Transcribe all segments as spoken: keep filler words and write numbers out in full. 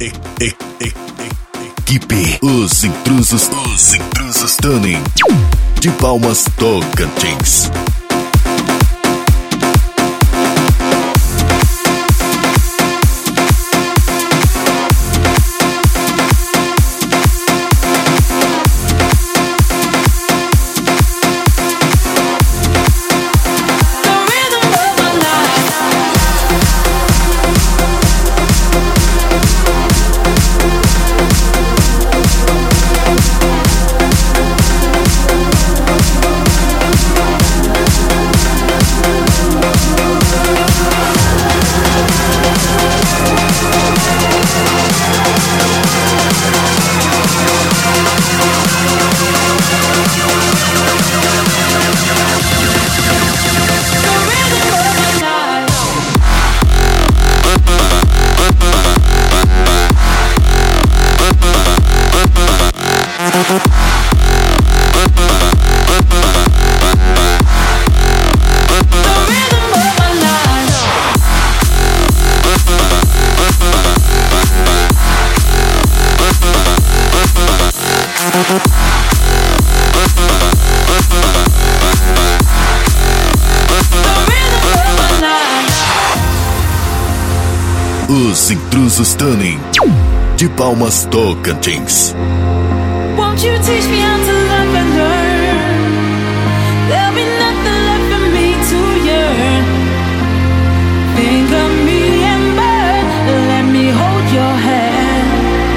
Equipe Os Intrusos, Os Intrusos Tuning de Palmas, Tocantins. Os Intrusos Tuning de Palmas, Tocantins. Won't you teach me how to love and learn? There'll be nothing left for me to yearn. Think of me and burn. Let me hold your hand.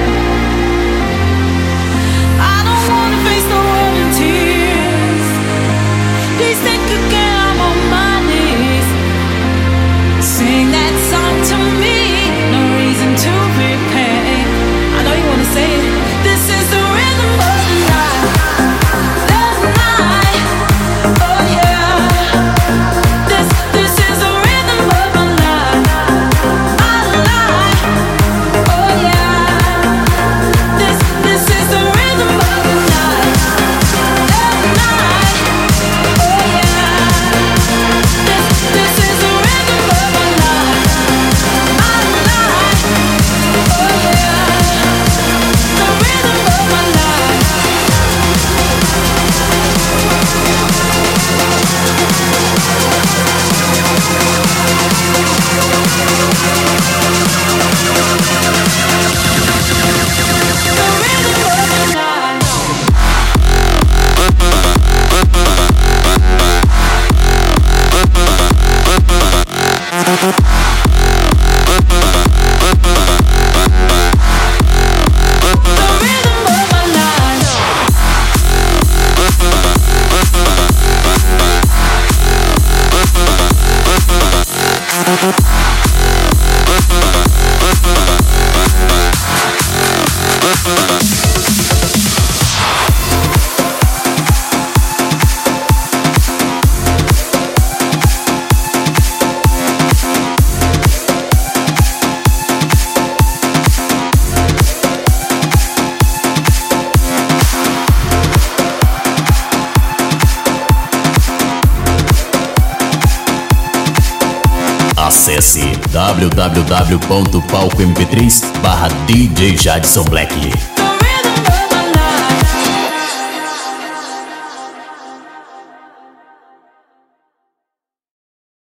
I don't wanna face the world in tears. Please think again, I'm on my knees. Sing that song to me. No reason to repay. I know you wanna say it. This is the rhythm of the night. The night. Oh yeah. This this is the rhythm of my life. My life. Oh yeah. This this is the rhythm of the night. The night. Oh yeah. This this is the rhythm of my life. My life. Oh yeah. The rhythm of my life. The rhythm of my life. The rhythm of my life. Acesse w w w ponto palco m p três barra D J Jadson Black.